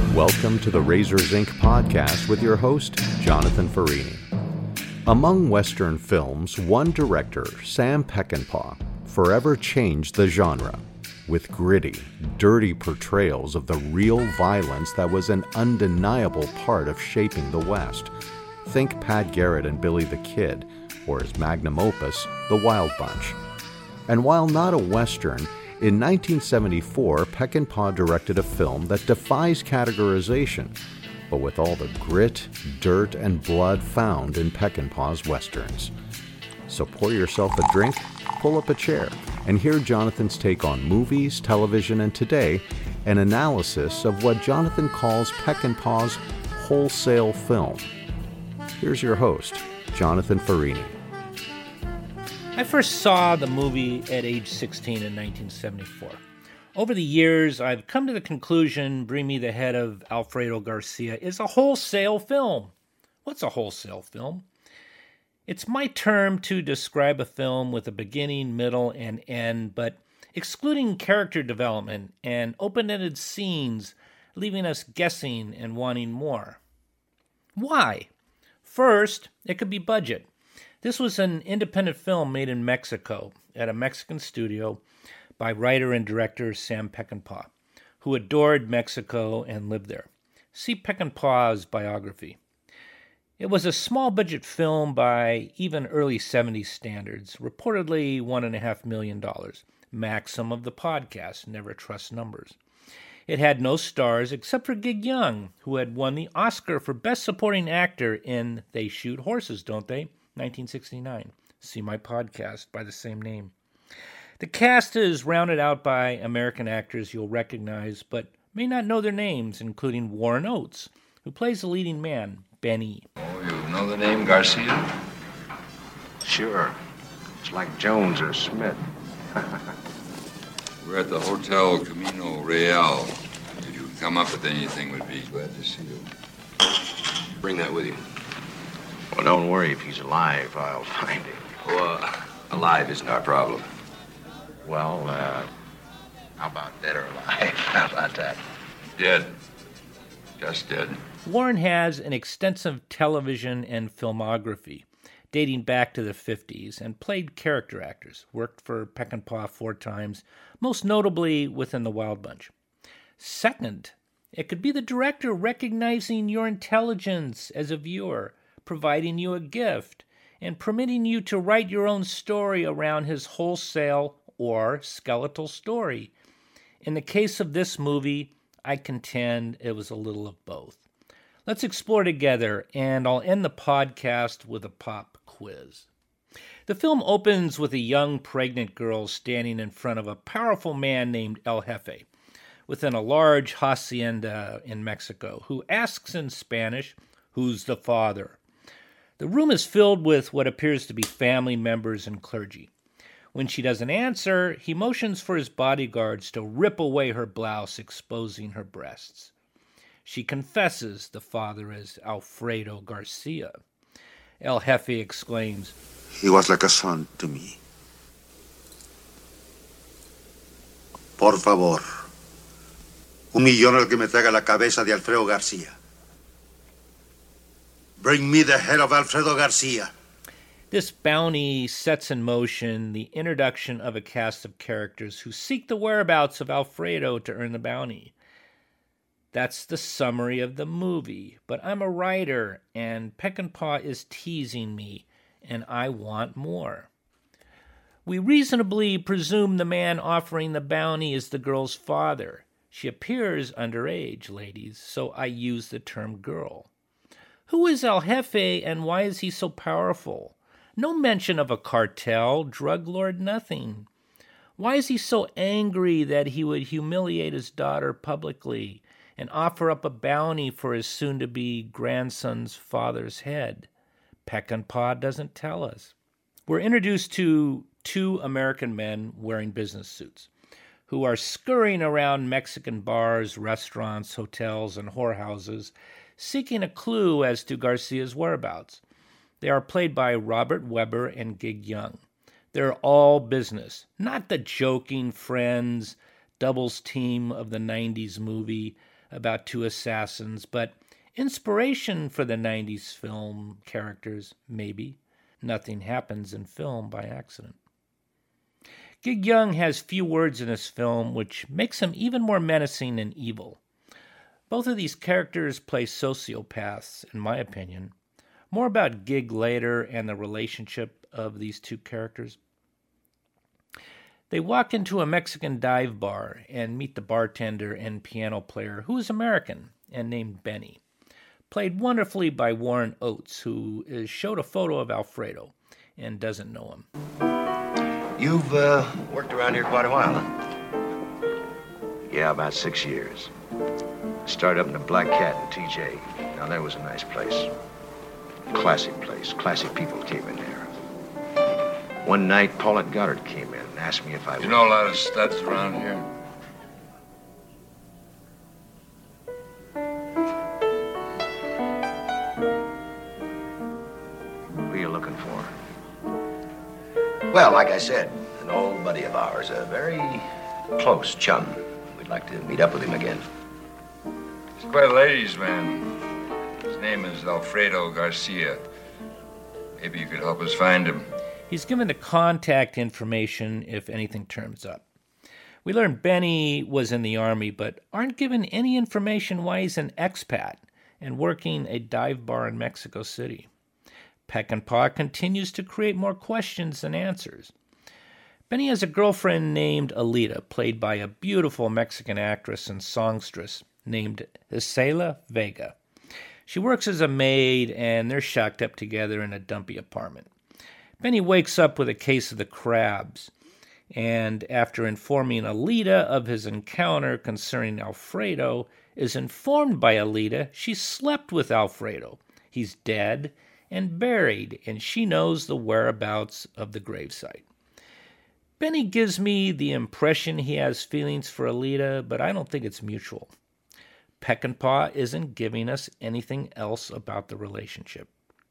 Welcome to the Razors Inc. podcast with your host, Jonathan Farini. Among Western films, one director, Sam Peckinpah, forever changed the genre with gritty, dirty portrayals of the real violence that was an undeniable part of shaping the West. Think Pat Garrett and Billy the Kid, or his magnum opus, The Wild Bunch. And while not a Western, in 1974, Peckinpah directed a film that defies categorization, but with all the grit, dirt, and blood found in Peckinpah's Westerns. So pour yourself a drink, pull up a chair, and hear Jonathan's take on movies, television, and today, an analysis of what Jonathan calls Peckinpah's wholesale film. Here's your host, Jonathan Farini. I first saw the movie at age 16 in 1974. Over the years, I've come to the conclusion Bring Me the Head of Alfredo Garcia is a wholesale film. What's a wholesale film? It's my term to describe a film with a beginning, middle, and end, but excluding character development and open-ended scenes, leaving us guessing and wanting more. Why? First, it could be budget. This was an independent film made in Mexico at a Mexican studio by writer and director Sam Peckinpah, who adored Mexico and lived there. See Peckinpah's biography. It was a small-budget film by even early 70s standards, reportedly $1.5 million, maximum of the podcast, Never Trust Numbers. It had no stars except for Gig Young, who had won the Oscar for Best Supporting Actor in They Shoot Horses, Don't They? 1969. See my podcast by the same name. The cast is rounded out by American actors you'll recognize, but may not know their names, including Warren Oates, who plays the leading man, Benny. Oh, you know the name Garcia? Sure. It's like Jones or Smith. We're at the Hotel Camino Real. If you come up with anything, we'd be glad to see you. Bring that with you. Well, don't worry. If he's alive, I'll find him. Well, alive isn't our problem. Well, how about dead or alive? How about that? Dead. Just dead. Warren has an extensive television and filmography dating back to the 50s and played character actors, worked for Peckinpah 4 times, most notably within The Wild Bunch. Second, it could be the director recognizing your intelligence as a viewer, providing you a gift, and permitting you to write your own story around his wholesale or skeletal story. In the case of this movie, I contend it was a little of both. Let's explore together, and I'll end the podcast with a pop quiz. The film opens with a young pregnant girl standing in front of a powerful man named El Jefe within a large hacienda in Mexico, who asks in Spanish, "Who's the father?" The room is filled with what appears to be family members and clergy. When she doesn't answer, he motions for his bodyguards to rip away her blouse, exposing her breasts. She confesses the father is Alfredo Garcia. El Jefe exclaims, "He was like a son to me. Por favor, un millón el que me traiga la cabeza de Alfredo Garcia. Bring me the head of Alfredo Garcia." This bounty sets in motion the introduction of a cast of characters who seek the whereabouts of Alfredo to earn the bounty. That's the summary of the movie, but I'm a writer, and Peckinpah is teasing me, and I want more. We reasonably presume the man offering the bounty is the girl's father. She appears underage, ladies, so I use the term girl. Who is El Jefe, and why is he so powerful? No mention of a cartel, drug lord, nothing. Why is he so angry that he would humiliate his daughter publicly and offer up a bounty for his soon-to-be grandson's father's head? Peckinpah doesn't tell us. We're introduced to 2 American men wearing business suits who are scurrying around Mexican bars, restaurants, hotels, and whorehouses, seeking a clue as to Garcia's whereabouts. They are played by Robert Webber and Gig Young. They're all business, not the joking friends, doubles team of the 90s movie, about two assassins, but inspiration for the 90s film characters, maybe. Nothing happens in film by accident. Gig Young has few words in this film, which makes him even more menacing and evil. Both of these characters play sociopaths, in my opinion. More about Gig later and the relationship of these two characters. They walk into a Mexican dive bar and meet the bartender and piano player, who is American and named Benny, played wonderfully by Warren Oates, who is showed a photo of Alfredo and doesn't know him. You've worked around here quite a while, huh? Yeah, about 6 years. Started up in the Black Cat in TJ. Now, that was a nice place. Classic place. Classic people came in there. One night, Paulette Goddard came in and asked me if I You know a lot of studs around here? Who are you looking for? Well, like I said, an old buddy of ours, a very close chum. We'd like to meet up with him again. He's quite a ladies' man. His name is Alfredo Garcia. Maybe you could help us find him. He's given the contact information if anything turns up. We learn Benny was in the Army, but aren't given any information why he's an expat and working a dive bar in Mexico City. Peckinpah continues to create more questions than answers. Benny has a girlfriend named Alita, played by a beautiful Mexican actress and songstress named Isela Vega. She works as a maid, and they're shacked up together in a dumpy apartment. Benny wakes up with a case of the crabs, and after informing Alita of his encounter concerning Alfredo, is informed by Alita she slept with Alfredo. He's dead and buried, and she knows the whereabouts of the gravesite. Benny gives me the impression he has feelings for Alita, but I don't think it's mutual. Peckinpah isn't giving us anything else about the relationship.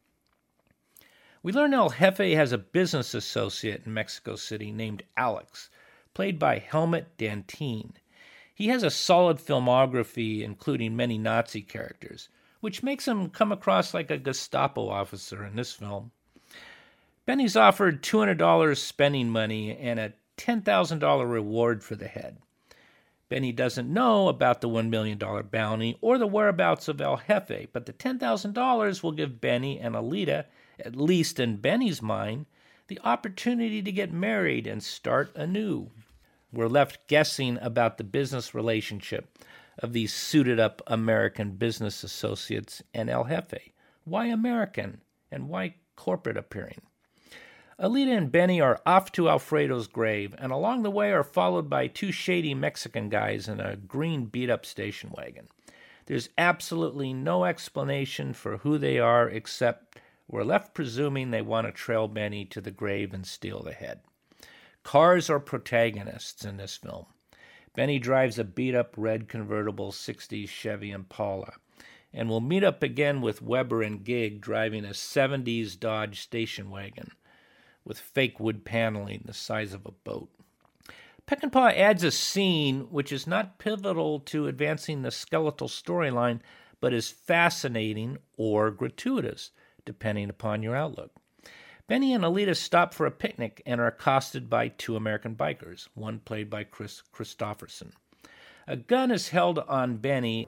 We learn El Jefe has a business associate in Mexico City named Alex, played by Helmut Dantine. He has a solid filmography, including many Nazi characters, which makes him come across like a Gestapo officer in this film. Benny's offered $200 spending money and a $10,000 reward for the head. Benny doesn't know about the $1 million bounty or the whereabouts of El Jefe, but the $10,000 will give Benny and Alita, at least in Benny's mind, the opportunity to get married and start anew. We're left guessing about the business relationship of these suited-up American business associates and El Jefe. Why American, and why corporate appearing? Alita and Benny are off to Alfredo's grave, and along the way are followed by two shady Mexican guys in a green beat-up station wagon. There's absolutely no explanation for who they are, except we're left presuming they want to trail Benny to the grave and steal the head. Cars are protagonists in this film. Benny drives a beat-up red convertible 60s Chevy Impala, and we'll meet up again with Weber and Gig driving a 70s Dodge station wagon with fake wood paneling the size of a boat. Peckinpah adds a scene which is not pivotal to advancing the skeletal storyline, but is fascinating or gratuitous, depending upon your outlook. Benny and Alita stop for a picnic and are accosted by two American bikers, one played by Chris Christopherson. A gun is held on Benny,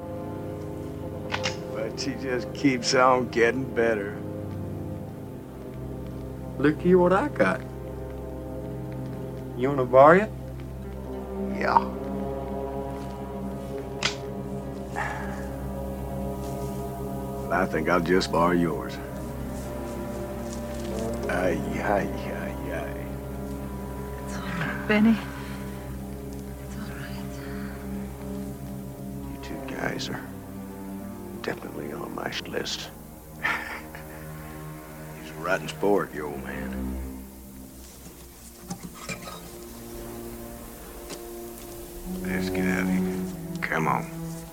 but she just keeps on getting better. Look here what I got. You wanna borrow it? Yeah. But I think I'll just borrow yours. Ay. It's all right, Benny. It's all right. You two guys are definitely on my list. He's a rotten sport, you old man. Let's get out of here. Come on.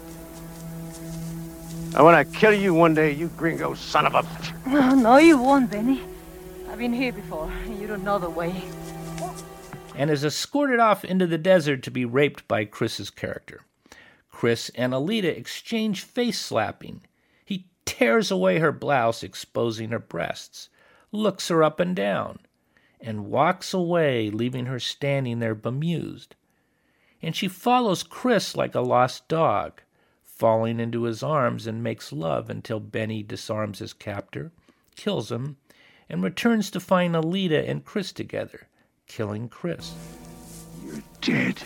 I want to kill you one day, you gringo son of a... No, you won't, Benny. I've been here before. You don't know the way. and is escorted off into the desert to be raped by Chris's character. Chris and Alita exchange face-slapping. He tears away her blouse, exposing her breasts, looks her up and down, and walks away, leaving her standing there bemused. And she follows Chris like a lost dog, falling into his arms, and makes love until Benny disarms his captor, kills him, and returns to find Alita and Chris together, killing Chris. You're dead.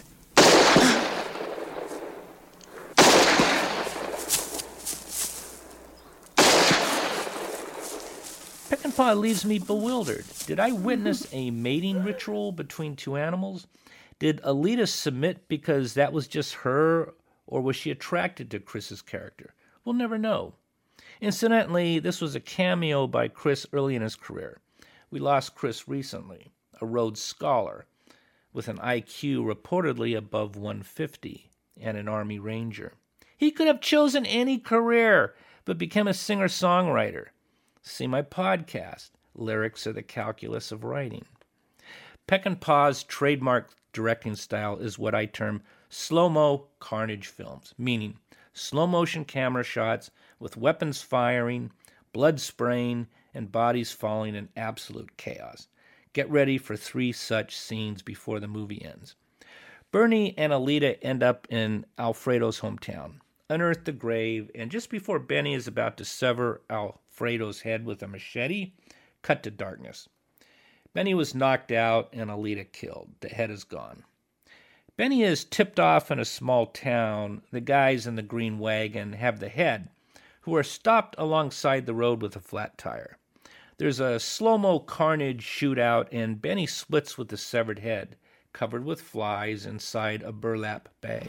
Peckinpah leaves me bewildered. Did I witness a mating ritual between two animals? Did Alita submit because that was just her, or was she attracted to Chris's character? We'll never know. Incidentally, this was a cameo by Chris early in his career. We lost Chris recently, a Rhodes Scholar, with an IQ reportedly above 150 and an Army Ranger. He could have chosen any career, but became a singer-songwriter. See my podcast, Lyrics Are the Calculus of Writing. Peckinpah's trademark directing style is what I term slow-mo carnage films, meaning slow-motion camera shots with weapons firing, blood spraying, and bodies falling in absolute chaos. Get ready for 3 such scenes before the movie ends. Bernie and Alita end up in Alfredo's hometown, unearth the grave, and just before Benny is about to sever Alfredo's head with a machete, cut to darkness. Benny was knocked out and Alita killed. The head is gone. Benny is tipped off in a small town. The guys in the green wagon have the head, who are stopped alongside the road with a flat tire. There's a slow-mo carnage shootout, and Benny splits with the severed head, covered with flies inside a burlap bag.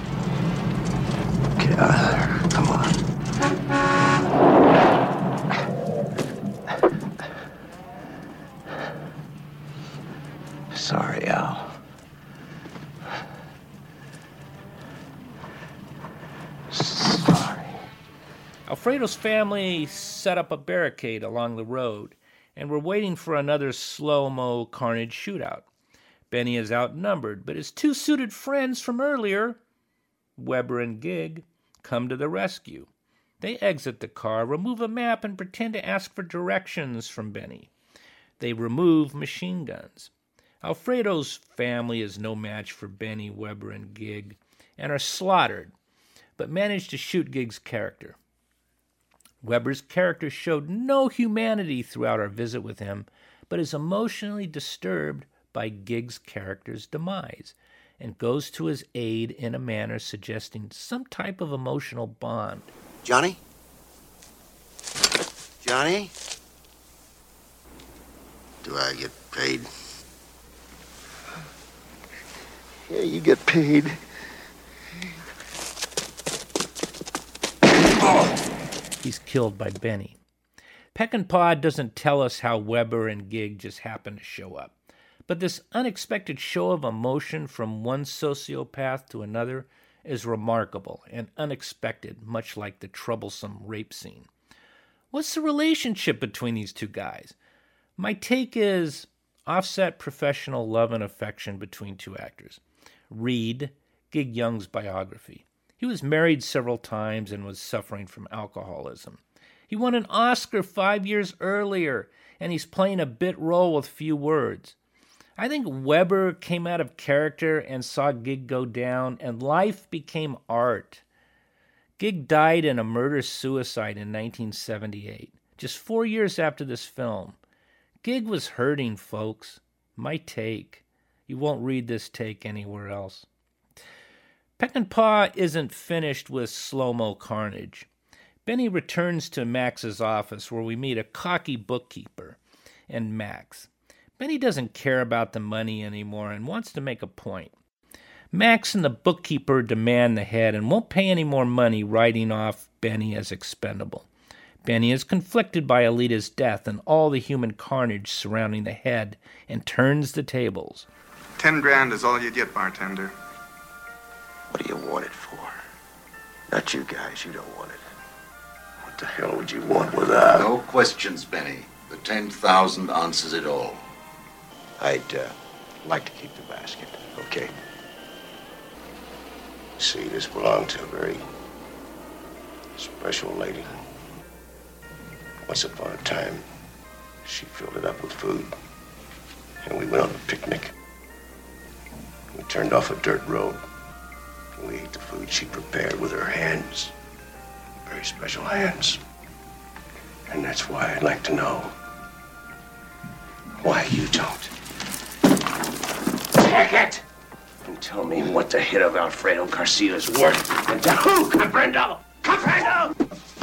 Get out of there. Come on. Sorry, Al. Sorry. Alfredo's family set up a barricade along the road, and we're waiting for another slow-mo carnage shootout. Benny is outnumbered, but his 2 suited friends from earlier, Weber and Gig, come to the rescue. They exit the car, remove a map, and pretend to ask for directions from Benny. They remove machine guns. Alfredo's family is no match for Benny, Weber, and Gig, and are slaughtered, but manage to shoot Gig's character. Weber's character showed no humanity throughout our visit with him, but is emotionally disturbed by Gig's character's demise, and goes to his aid in a manner suggesting some type of emotional bond. Johnny? Johnny? Do I get paid? Yeah, you get paid. He's killed by Benny. Peckinpah doesn't tell us how Weber and Gig just happen to show up, but this unexpected show of emotion from one sociopath to another is remarkable and unexpected, much like the troublesome rape scene. What's the relationship between these two guys? My take is offset professional love and affection between two actors. Read Gig Young's biography. He was married several times and was suffering from alcoholism. He won an Oscar 5 years earlier, and he's playing a bit role with few words. I think Weber came out of character and saw Gig go down, and life became art. Gig died in a murder-suicide in 1978, just 4 years after this film. Gig was hurting, folks. My take. You won't read this take anywhere else. Peckinpah isn't finished with slow-mo carnage. Benny returns to Max's office, where we meet a cocky bookkeeper and Max. Benny doesn't care about the money anymore and wants to make a point. Max and the bookkeeper demand the head and won't pay any more money, writing off Benny as expendable. Benny is conflicted by Alita's death and all the human carnage surrounding the head and turns the tables. 10 grand is all you get, bartender. What do you want it for? Not you guys, you don't want it. What the hell would you want with that? No questions, Benny. The 10,000 answers it all. I'd like to keep the basket, okay? See, this belonged to a very special lady. Once upon a time, she filled it up with food, and we went on a picnic. We turned off a dirt road, and we ate the food she prepared with her hands. Very special hands. And that's why I'd like to know why you don't. Take it! And tell me what the hit of Alfredo Garcia is worth. And to who, Comprendo? Comprendo!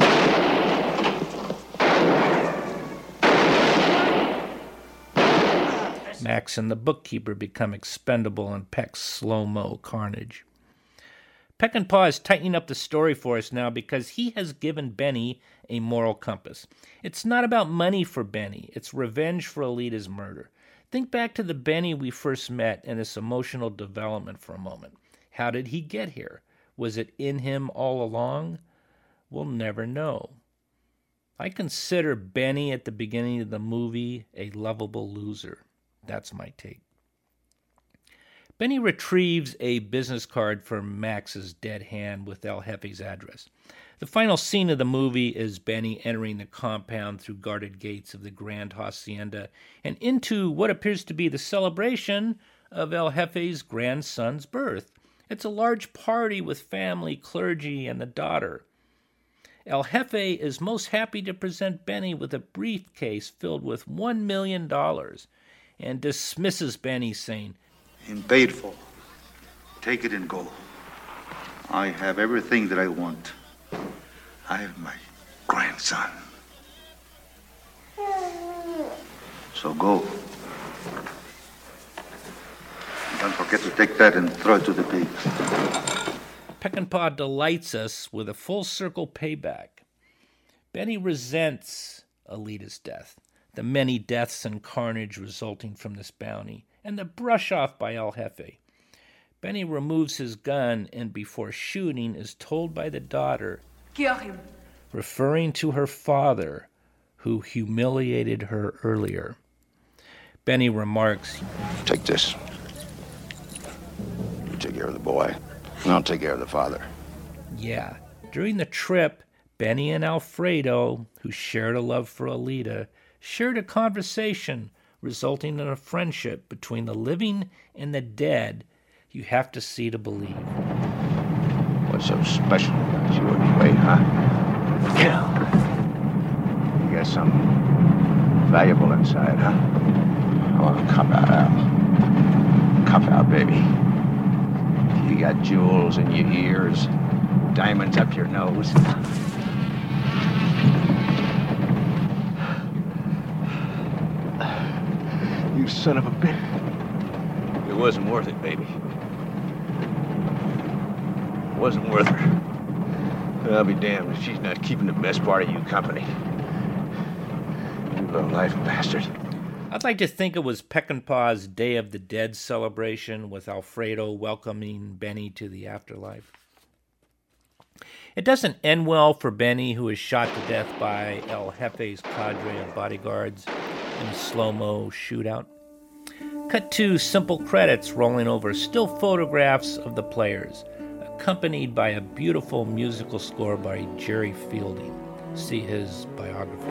Max and the bookkeeper become expendable in Peck's slow-mo carnage. Peckinpah is tightening up the story for us now because he has given Benny a moral compass. It's not about money for Benny. It's revenge for Alita's murder. Think back to the Benny we first met and his emotional development for a moment. How did he get here? Was it in him all along? We'll never know. I consider Benny at the beginning of the movie a lovable loser. That's my take. Benny retrieves a business card from Max's dead hand with El Jefe's address. The final scene of the movie is Benny entering the compound through guarded gates of the Grand Hacienda and into what appears to be the celebration of El Jefe's grandson's birth. It's a large party with family, clergy, and the daughter. El Jefe is most happy to present Benny with a briefcase filled with $1 million and dismisses Benny, saying, "And paid for. Take it and go. I have everything that I want. I have my grandson. So go. Don't forget to take that and throw it to the pigs." Peckinpah delights us with a full-circle payback. Benny resents Alita's death, the many deaths and carnage resulting from this bounty, and the brush-off by El Jefe. Benny removes his gun and before shooting is told by the daughter, "Kill him," referring to her father, who humiliated her earlier. Benny remarks, "Take this. You take care of the boy, and I'll take care of the father." Yeah, during the trip, Benny and Alfredo, who shared a love for Alita, shared a conversation resulting in a friendship between the living and the dead you have to see to believe. What's so special about you anyway, huh? Yeah. You got something valuable inside, huh? Oh, cop out, Al. Cop out, baby. You got jewels in your ears, diamonds up your nose. You son of a bitch. It wasn't worth it, baby. It wasn't worth her. I'll be damned if she's not keeping the best part of you company. You low-life bastard. I'd like to think it was Peckinpah's Day of the Dead celebration with Alfredo welcoming Benny to the afterlife. It doesn't end well for Benny, who is shot to death by El Jefe's cadre of bodyguards in a slow-mo shootout. Cut to simple credits rolling over still photographs of the players, accompanied by a beautiful musical score by Jerry Fielding. See his biography.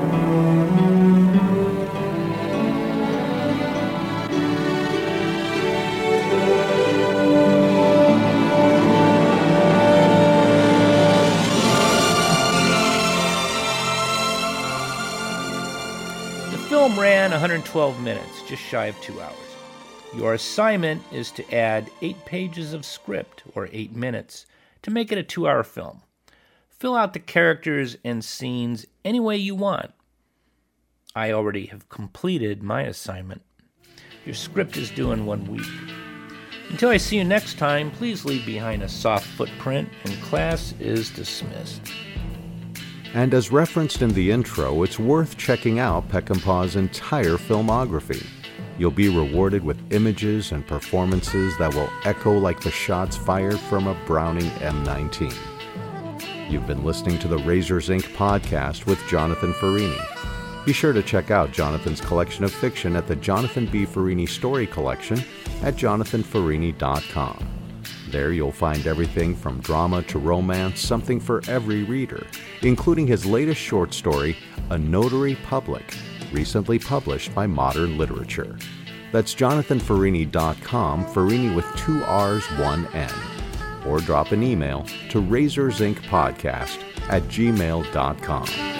The film ran 112 minutes, just shy of 2 hours. Your assignment is to add 8 pages of script, or 8 minutes, to make it a 2-hour film. Fill out the characters and scenes any way you want. I already have completed my assignment. Your script is due in 1 week. Until I see you next time, please leave behind a soft footprint, and class is dismissed. And as referenced in the intro, it's worth checking out Peckinpah's entire filmography. You'll be rewarded with images and performances that will echo like the shots fired from a Browning M19. You've been listening to the Razors Inc. podcast with Jonathan Farini. Be sure to check out Jonathan's collection of fiction at the Jonathan B. Farini Story Collection at jonathanfarini.com. There you'll find everything from drama to romance, something for every reader, including his latest short story, A Notary Public, recently published by Modern Literature. That's JonathanFerrini.com, Ferrini with 2 R's, 1 N. Or drop an email to razorzincpodcast@gmail.com.